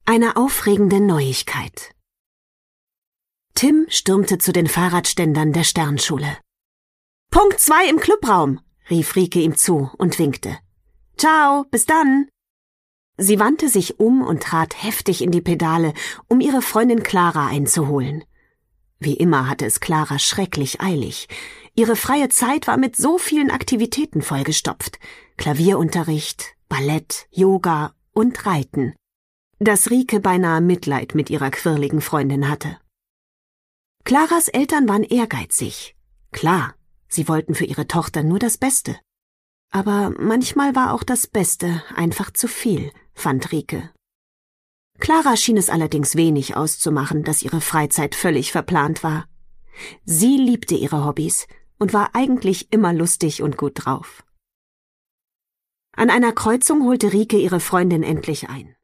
Eine aufregende Neuigkeit. Tim stürmte zu den Fahrradständern der Sternschule. »Punkt 2 im Clubraum«, rief Rike ihm zu und winkte. »Ciao, bis dann!« Sie wandte sich um und trat heftig in die Pedale, um ihre Freundin Clara einzuholen. Wie immer hatte es Clara schrecklich eilig. Ihre freie Zeit war mit so vielen Aktivitäten vollgestopft. Klavierunterricht, Ballett, Yoga und Reiten, dass Rike beinahe Mitleid mit ihrer quirligen Freundin hatte. Claras Eltern waren ehrgeizig. Klar, sie wollten für ihre Tochter nur das Beste. Aber manchmal war auch das Beste einfach zu viel, fand Rike. Clara schien es allerdings wenig auszumachen, dass ihre Freizeit völlig verplant war. Sie liebte ihre Hobbys und war eigentlich immer lustig und gut drauf. An einer Kreuzung holte Rike ihre Freundin endlich ein.